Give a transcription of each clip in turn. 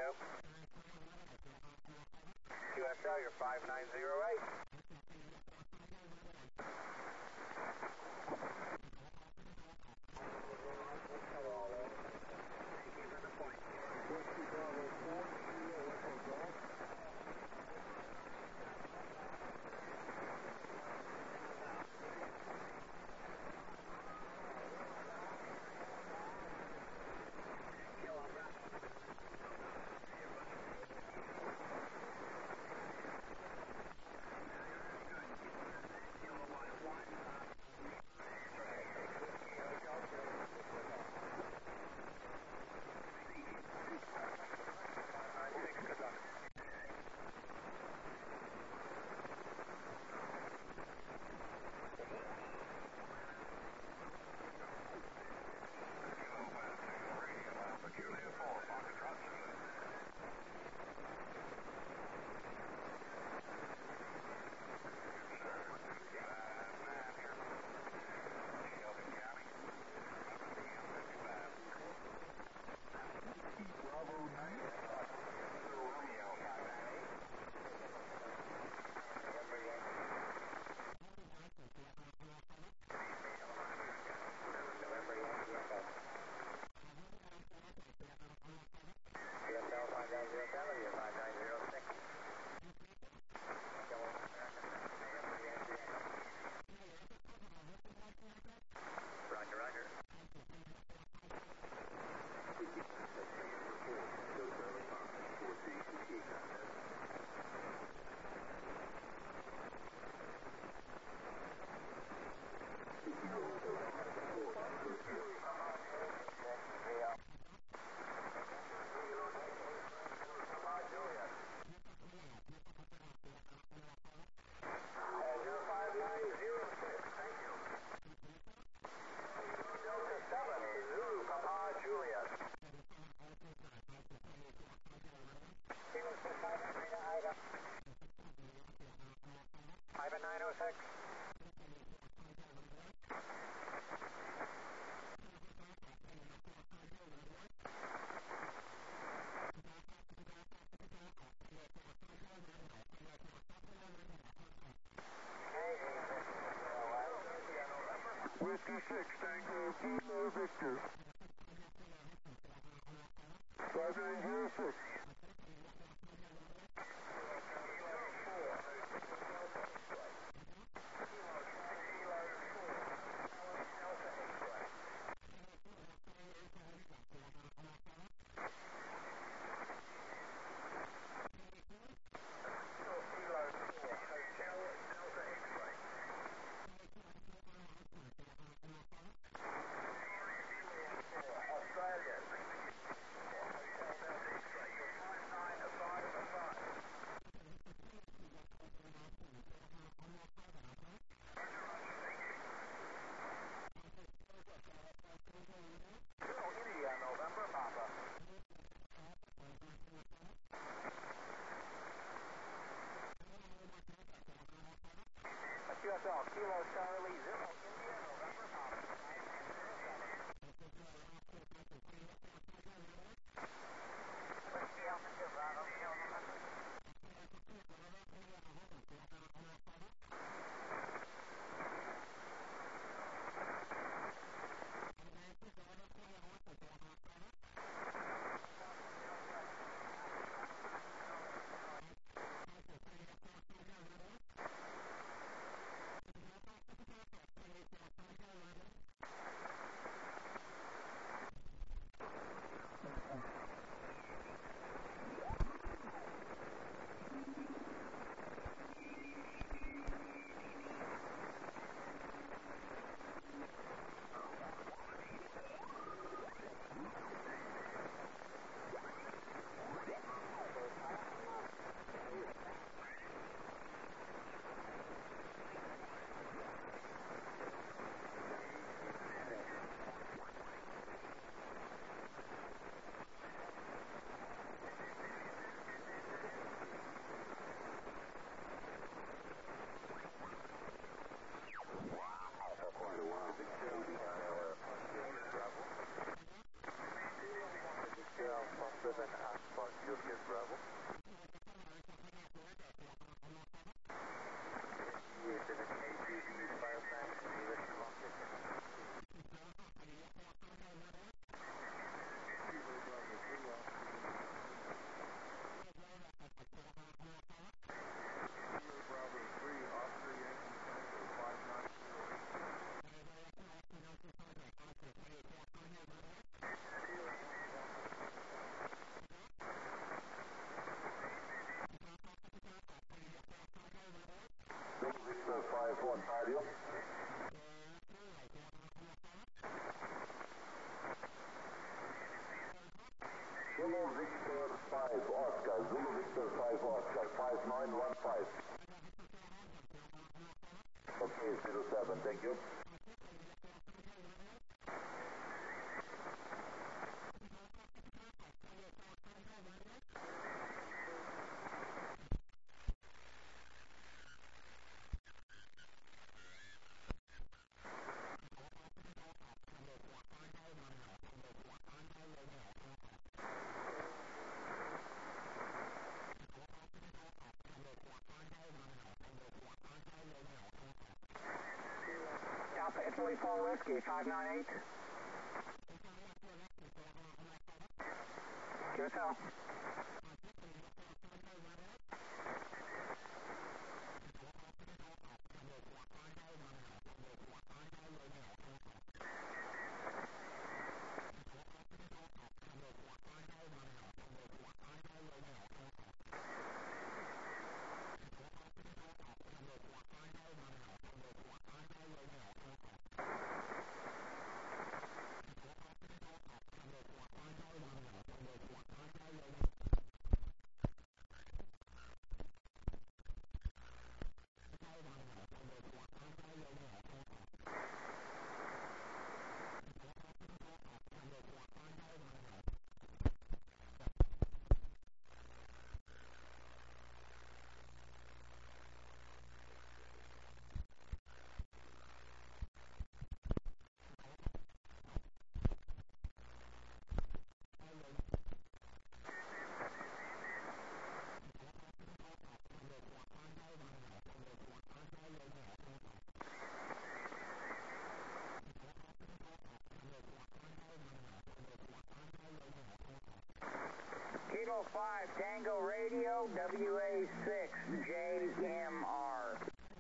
QSL, you're 5908. Ivan 906. Whiskey 6, Tango, Kilo Victor. 5906. QSL, Kilo Charlie, 0 India, November, Papa. Whiskey Alpha 2, Bravo, Kilo November. Zulu Victor 5 Oscar, 5915. Okay, 07, thank you. Alpha Italy 4 Whiskey 598. QSL. Kilo 5 Tango Radio WA6 JMR.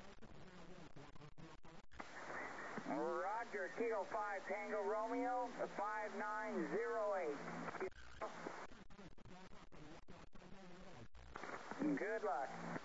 Roger, Kilo 5 Tango Romeo 5908. Good luck.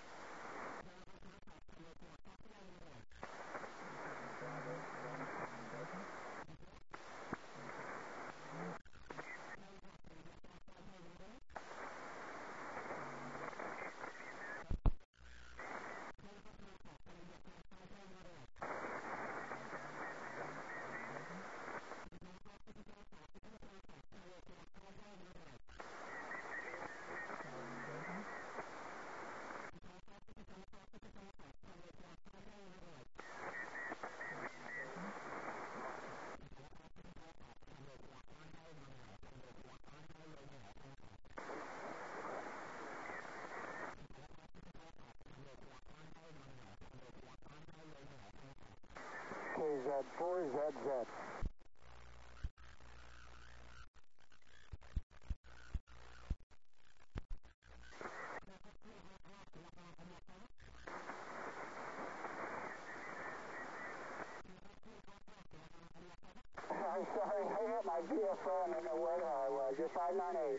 KZ4ZZ. I'm sorry, I hit my VFO and didn't know where the hell I was. You're 598.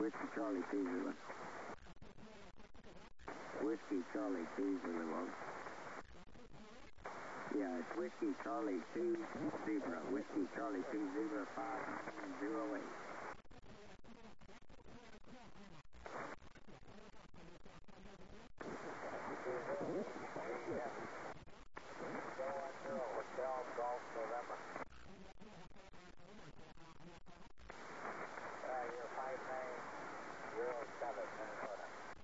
Whiskey Charlie 2 Zulu. Whiskey Charlie 2 Zulu, over. Yeah, it's Whiskey Charlie 2 Zebra. Whiskey Charlie 2 Zebra 508. Hotel Golf November. You're 5907, Minnesota.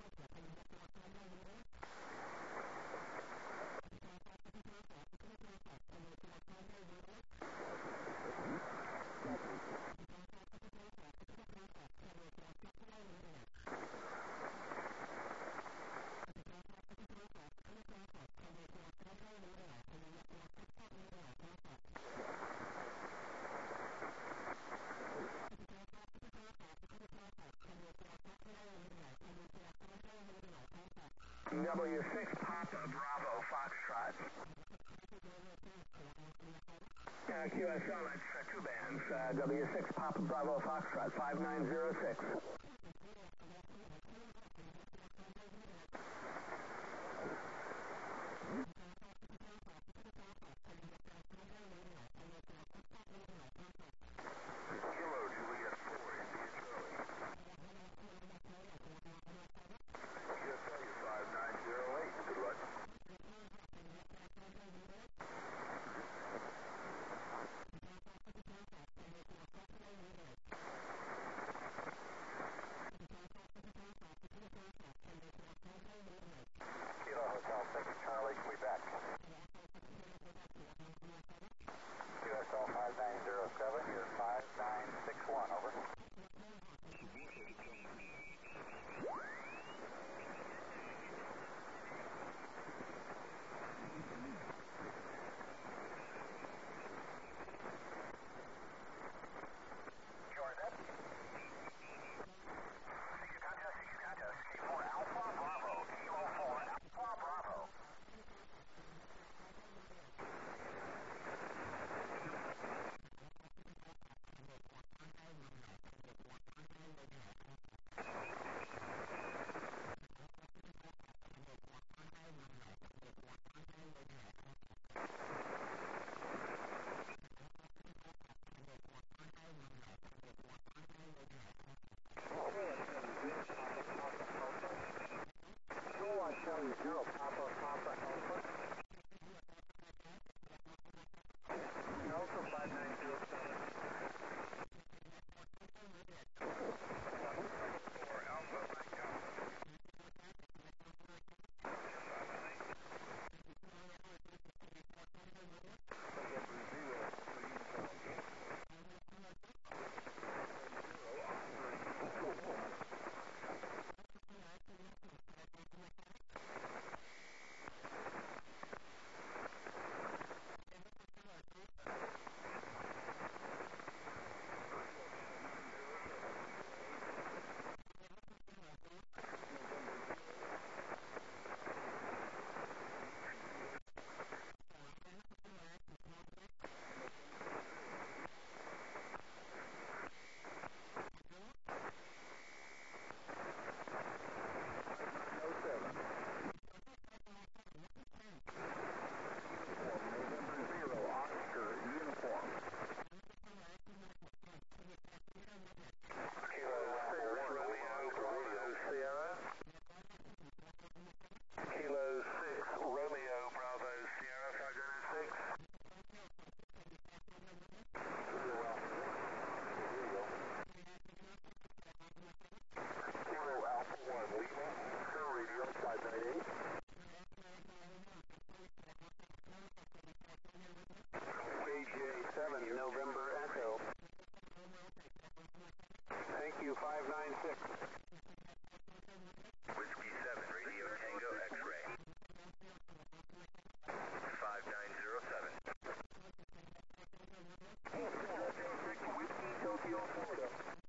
W6 Papa Bravo Foxtrot. QSL, it's two bands. W6 Papa Bravo Foxtrot, 5906. Kilo Juliet 4, India Charlie. QSL, 5908. Good luck. Kilo Hotel 6 Charlie, Quebec. QSL 5907, you're 5961, over. Jordan. Kilo Alpha Bravo, Kilo 4 Alpha Bravo. Zero Papa Alpha. Alpha 5907. November Echo. Thank you, 596. Whiskey 7, Radio Tango X-Ray. 5907. Whiskey Tokyo, Florida.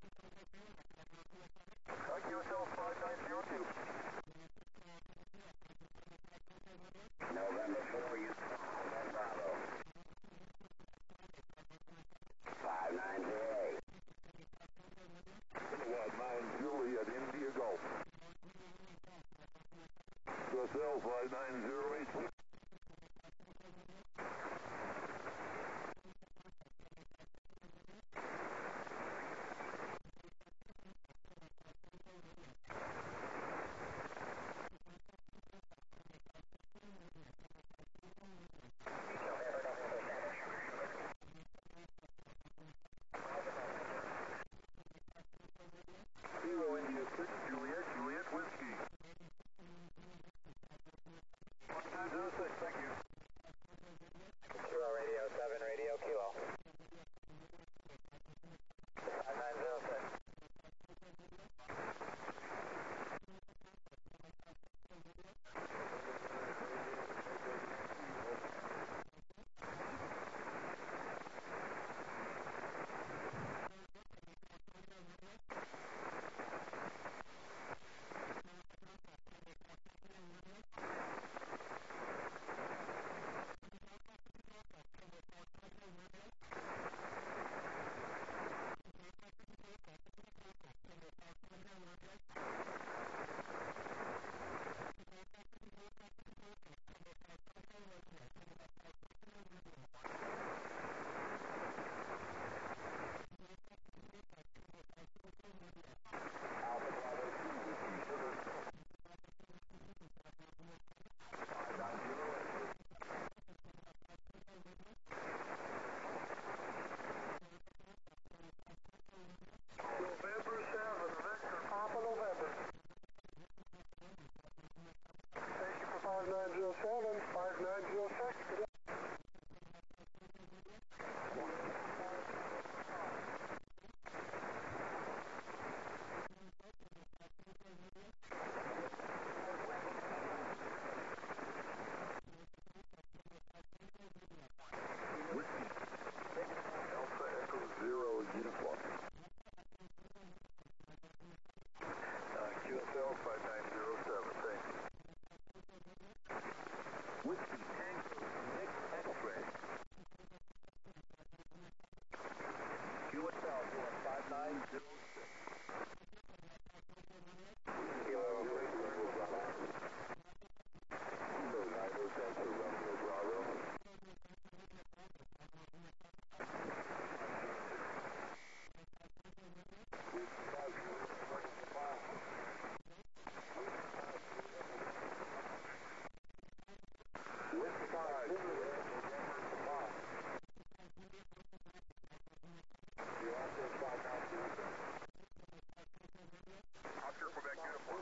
QSL 5902. November 4, you Bravo. Kilo India 6, Juliet Whiskey. 1906, thank you. Kilo Radio 7, Radio Kilo. 5906. November 7, Victor, Papa November. Thank you for 5907, 5906. Good day. Alpha Echo 0 uniform. QSL 5907, thanks. Whiskey Tango 6 X-ray. QSL 5906. Kilo Romeo Bravo. Kilo 907 Romeo Bravo. Oscar Quebec uniform.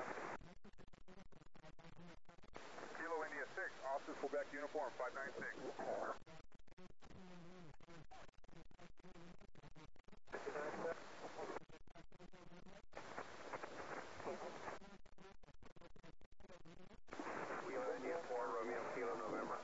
Kilo India 6, Oscar Quebec uniform 596. Kilo India 4, Romeo Kilo November.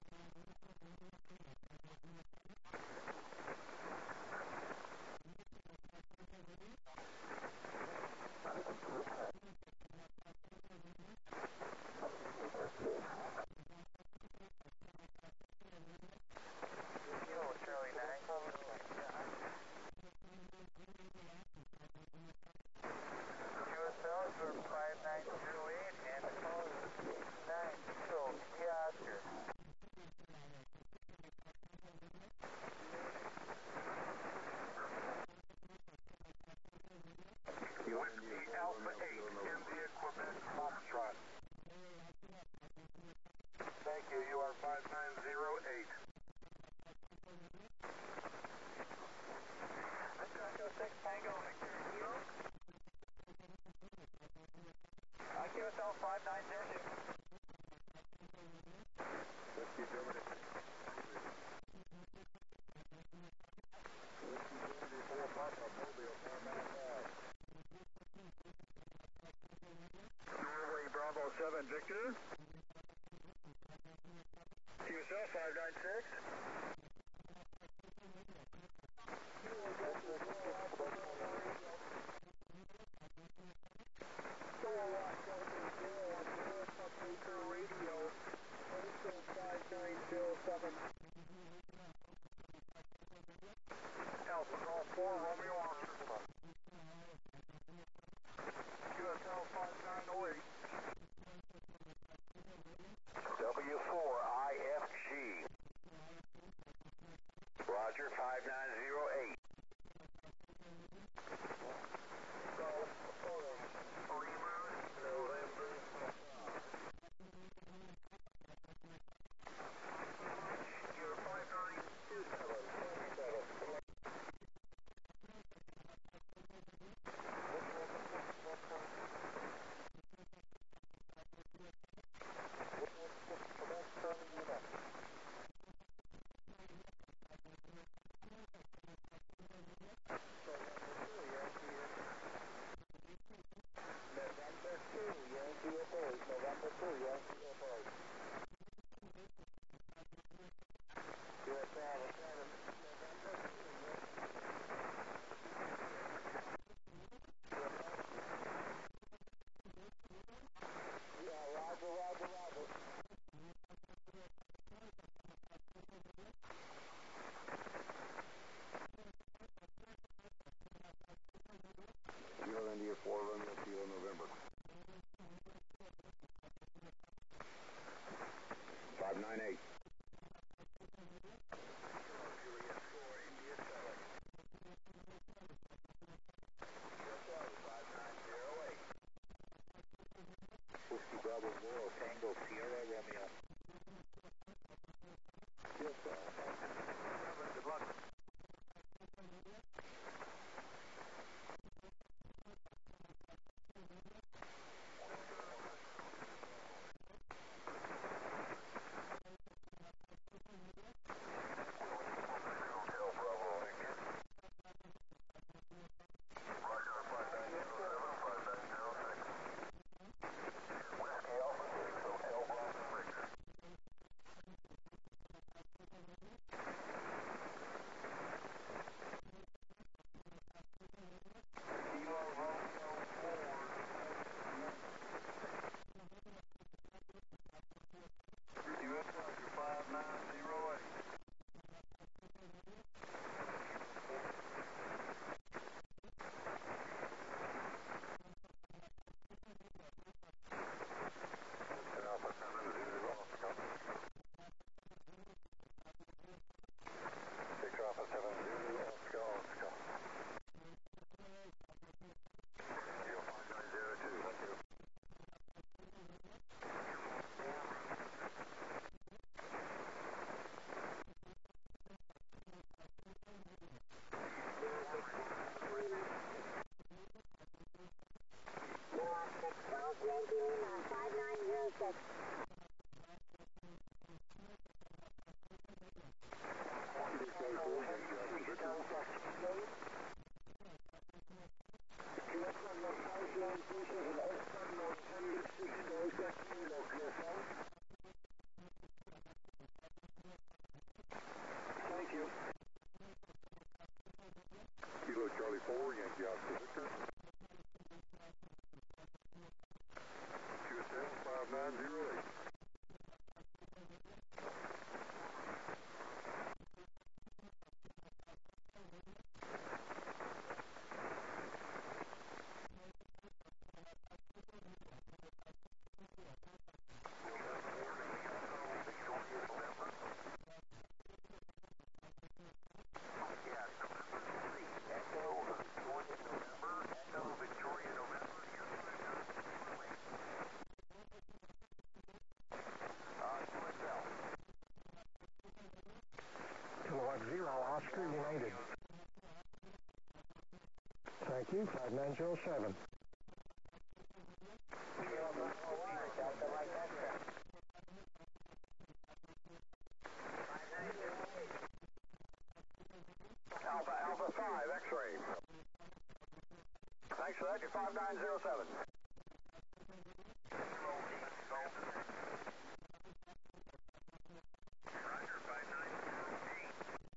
Kilo Charlie 9. QSL for 5908 and the call is 9 Kilo Oscar. Whiskey Alpha 8, India Quebec Foxtrot. Thank you, you are 5908. Echo 6 Tango, Victor Kilo. QSL 5902. Whiskey Germany. Norway Bravo 7 Victor. QSL 596. Radio 5907. Alpha Call 4 Romeo Oscar. QSL 5908. W4IFG. Roger 5908. 98. Whiskey Bravo Zero Tango Sierra Romeo. Yes, sir. Good luck. Yankee Lima, 5906. Thank you. Kilo Charlie 4, Yankee Oscar Victor. 27908. Kilowatt 0, Oscar United. Thank you, 5907. Alpha 5, X-ray. Thanks for that, you're 5907. Roger, 5908.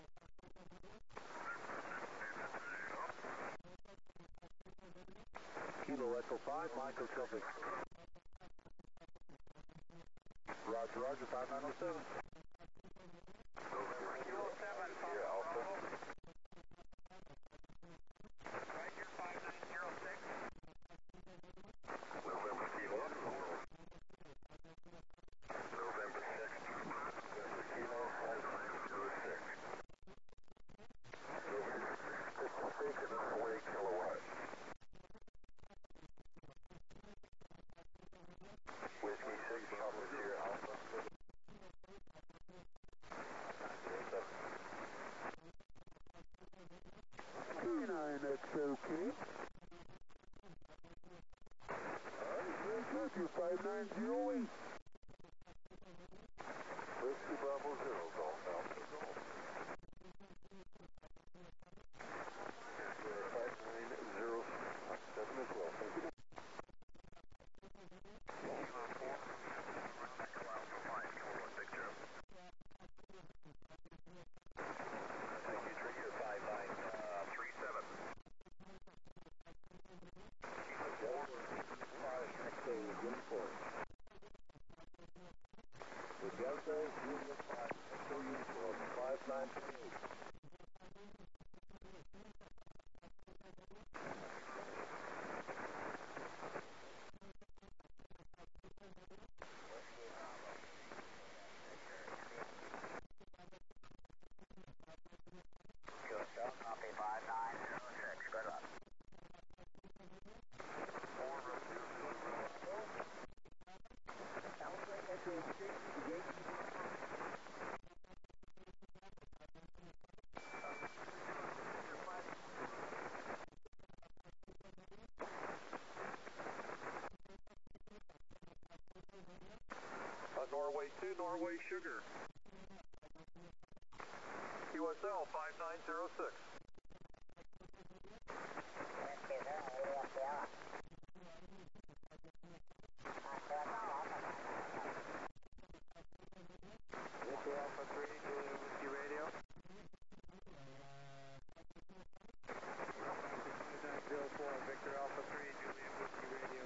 Kilo Echo 5, Michael Celtic. Roger, Roger, 5907. November Kilo 7, Sierra Alpha. Right here, 5906. November Kilo. November 6th. November Kilo 0506. November 56 and 48 kilowatts. Whiskey 6, Papa Sierra Alpha. 29XOK. Alright, you 5908. Whiskey Bravo 0, Golf Alpha Golf. 5907 as well, thank you. The Delta Union 5 Echo Uniform 5928. 5906. Whiskey Alpha 3, Juliet Whiskey Radio. 5904, Victor Alpha 3, Juliet Whiskey Radio.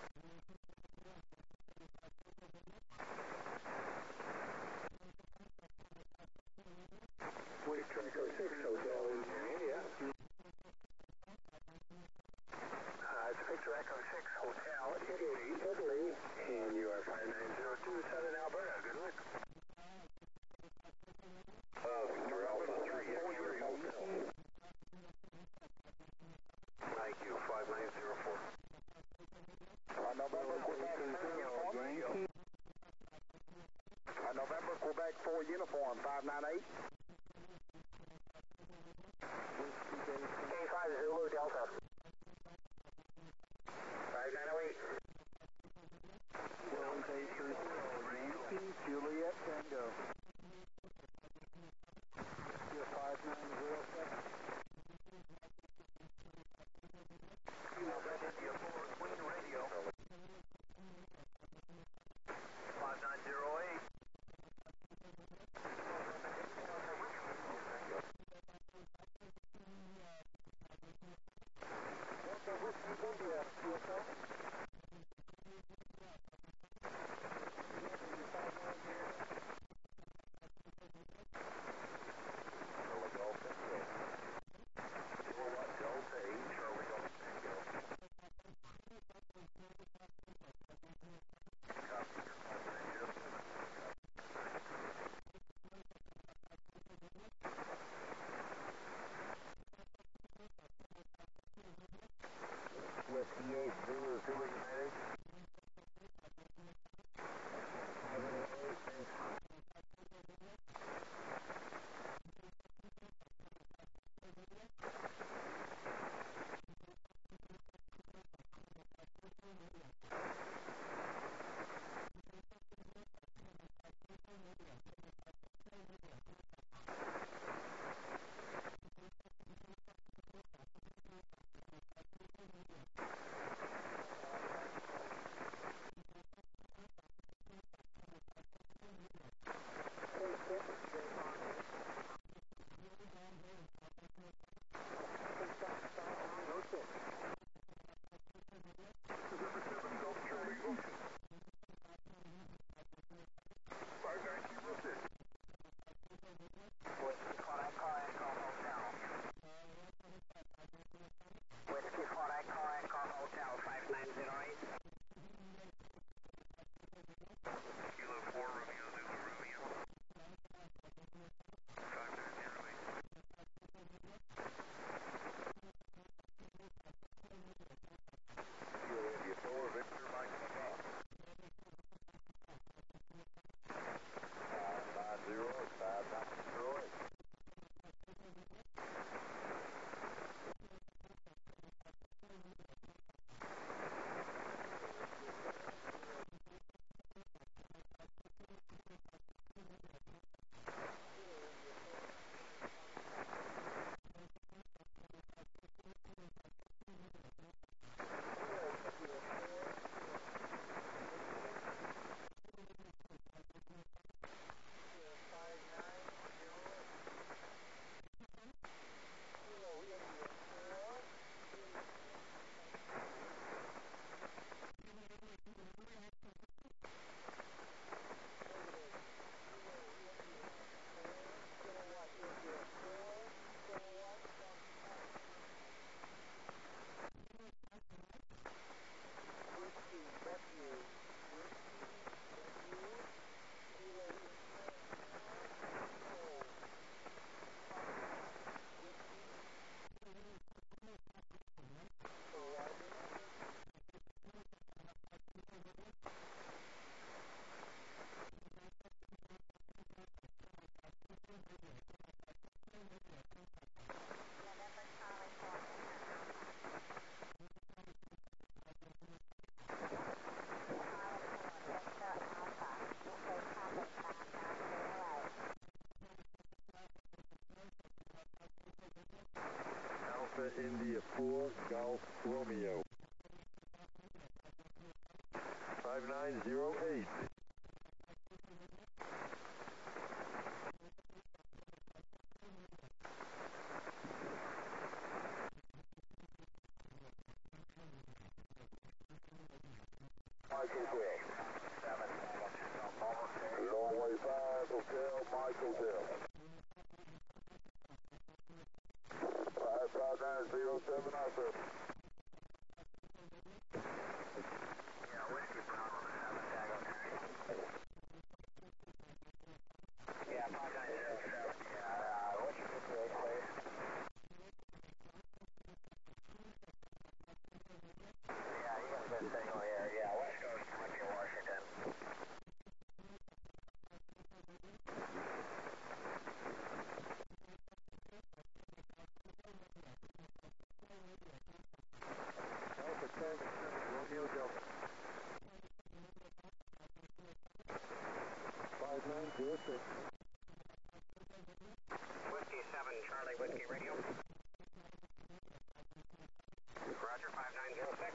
Victor Echo 6, Hotel India. It's Victor Echo 6, Hotel Italy, and you are 5902, Southern Alberta. Good luck. Victor Alpha 3, X-Ray Hotel. Thank you, 5904. November, Quebec 4 uniform, 598. K5 Zulu Delta. 5908. Yankee, Juliet Tango. 5907. India 4, Queen Radio. 5908. Whiskey 8 Zulu United. Sierra India 4 Golf Romeo. 5908. Norway 5 Hotel Michael Hill. 55907 also. Yeah, Whiskey Bravo 7 Tango 9. Yeah, 5907. Yeah, what's your good please? Yeah, you got a good signal here. Yeah, West Coast, Olympia, Washington. Alpha Charlie 7 Romeo Delta. 5906. Whiskey 7 Charlie Whiskey Radio. Roger, 5906.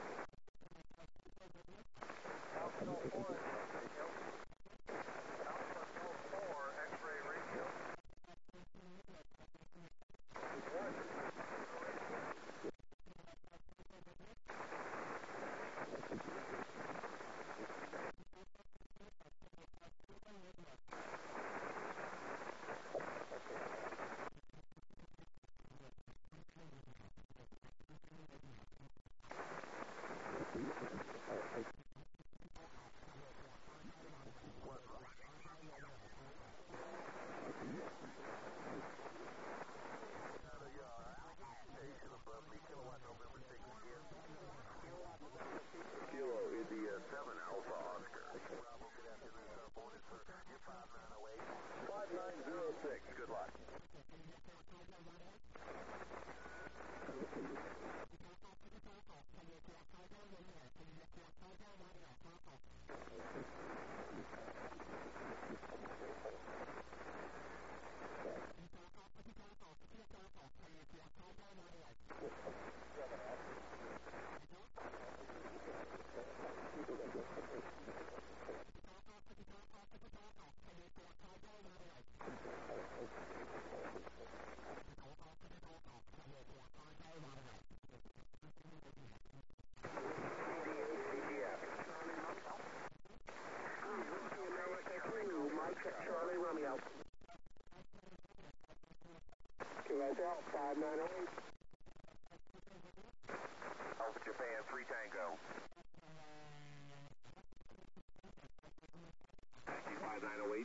Alpha 04 radio. Alpha 04 X-ray radio. Kilo India 7 Alpha Oscar. 5906. Good luck. Charlie Romeo. QSL 5908. Alpha Japan 3 Tango. 5908.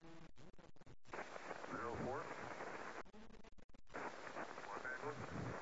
04. Los Angeles.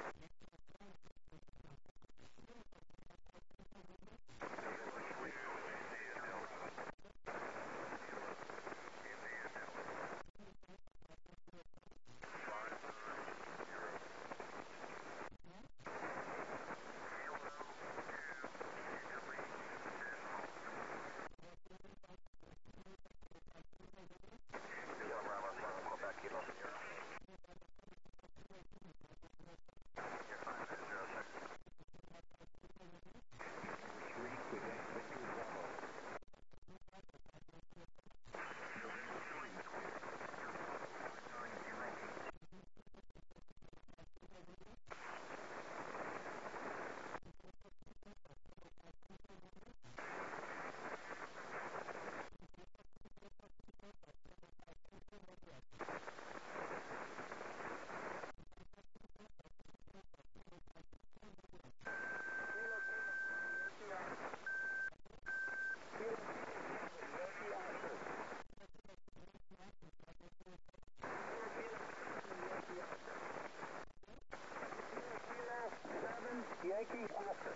Yankee Oscar.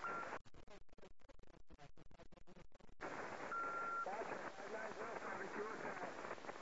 Oscar 5907 QSL.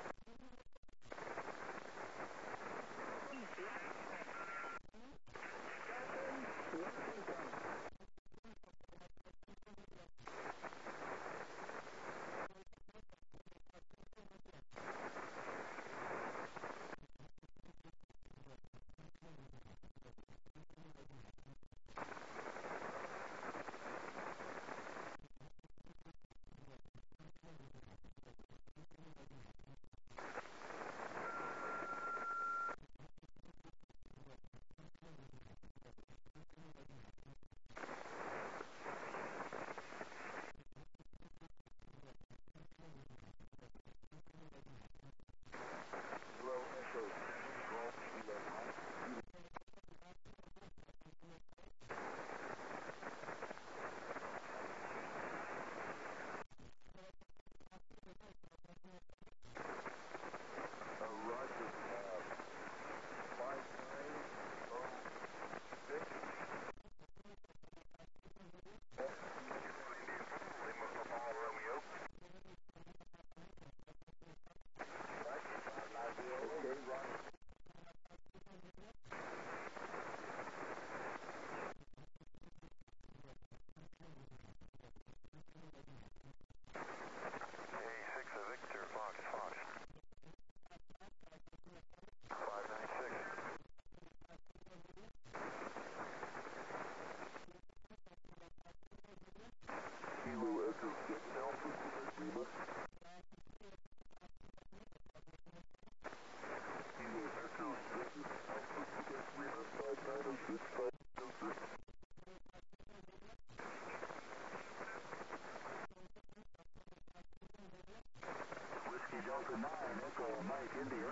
Whiskey Delta 9, Echo Mike India.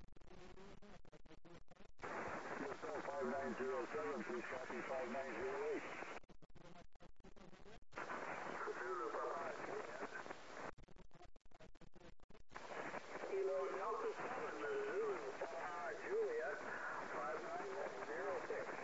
QSL 5907, please copy 5908. Zulu Papa Juliet. Kilo Delta 7, Zulu Papa Juliet, 5906.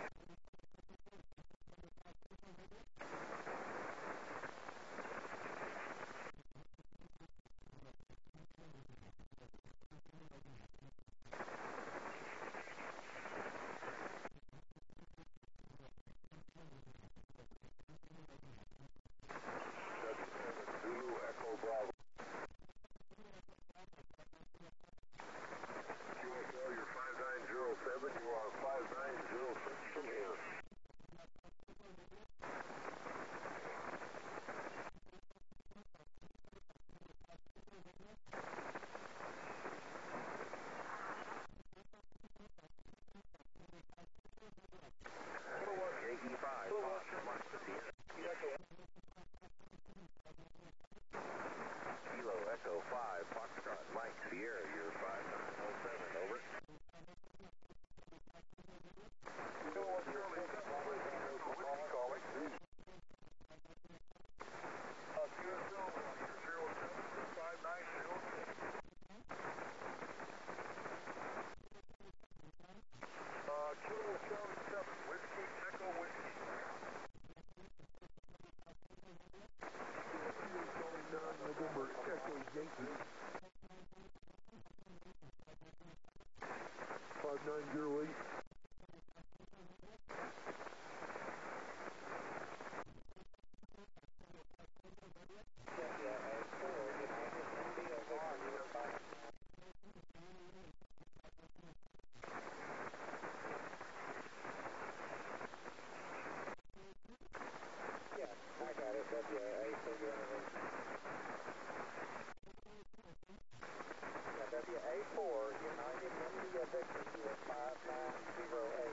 590 WA4, United India Victor, you are 5908.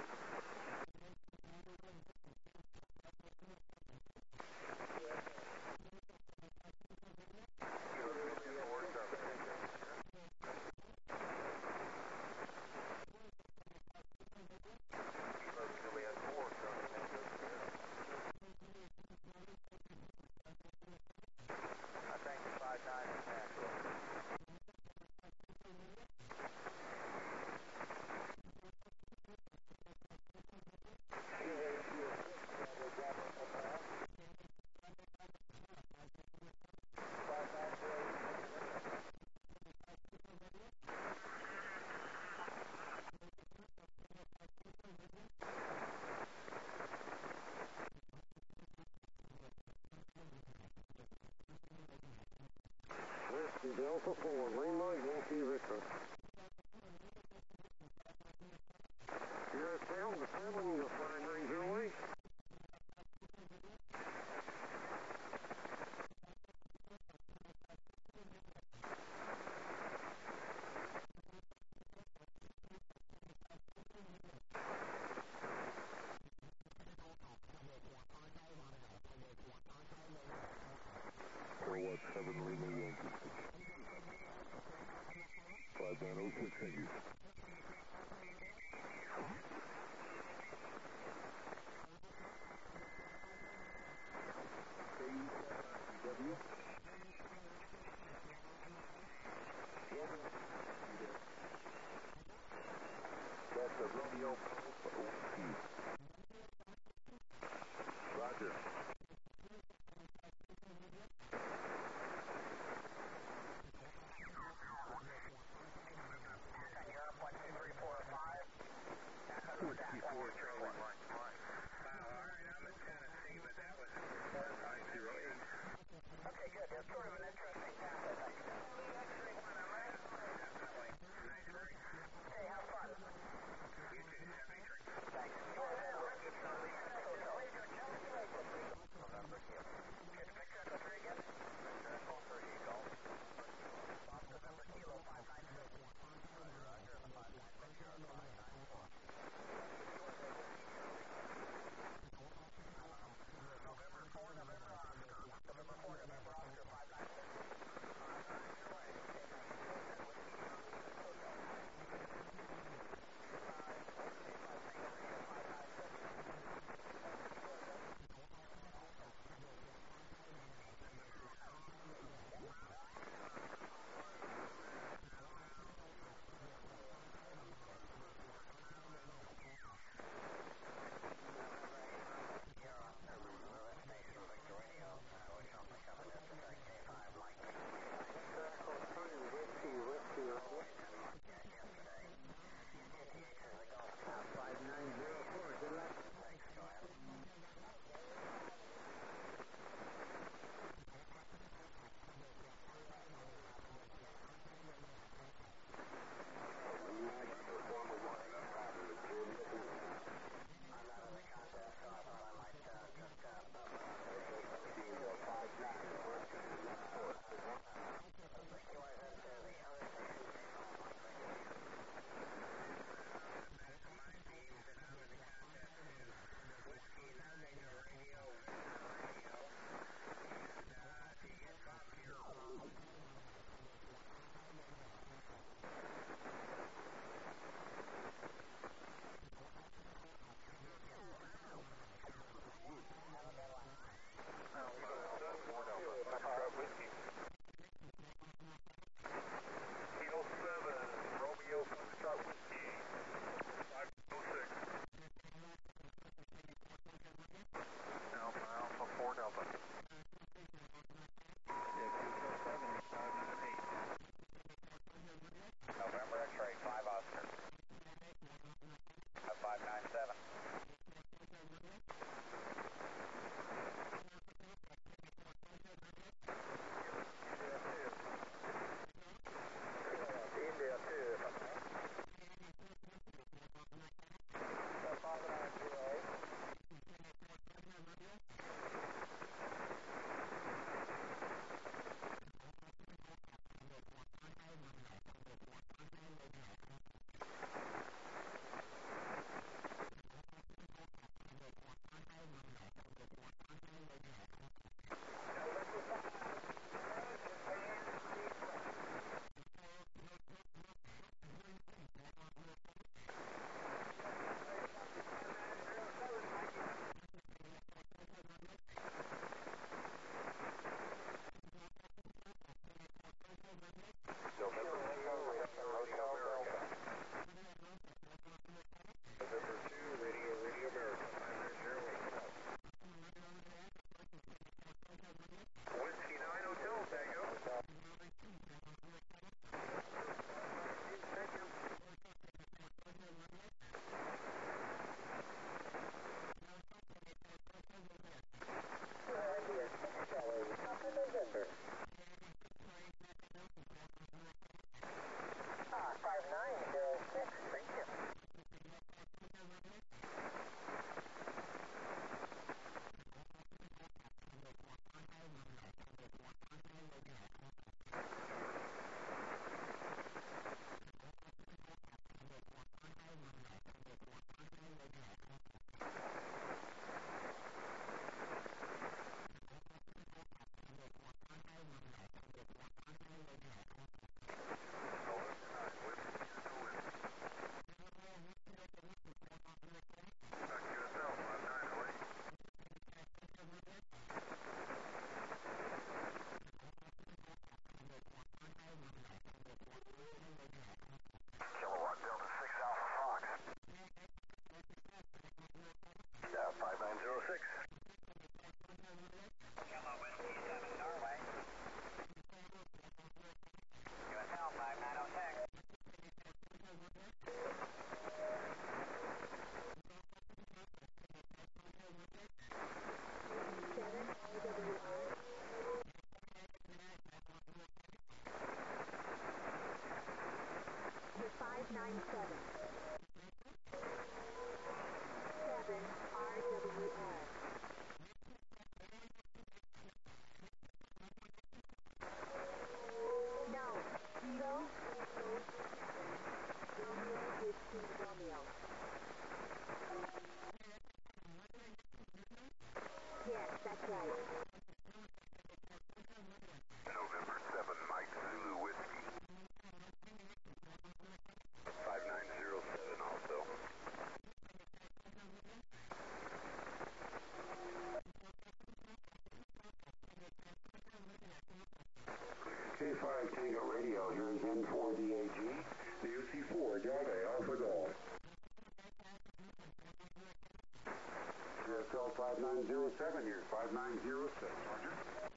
Delta 4, green light, Yankee Victor. You're Delta 7, you're 5908. Forward 7 Lima Yankee. 5906 continue. Delta Romeo Alpha OC. Roger. Whiskey 4 Charlie Mike. Alright, I'm in Tennessee, but that was 4508. Okay, good. That's sort of an interesting path, I think. Definitely. Nice work. Hey, have fun. You too. Happy trip. Thanks. Whiskey Charlie. November Q. Get the picture of the tree again? Echo 3, Eagle. November Kilo 596. Roger, the 59 picture of 594. November 4, November Oscar. November 4, November Oscar 596. November X-ray, 5 Oscar. November 7, Mike Zulu Whiskey. 5907 also. K5 Tango Radio, here again for the AG. The UC4 Delta Alpha Golf. QSL 5907 here, 5906. Roger.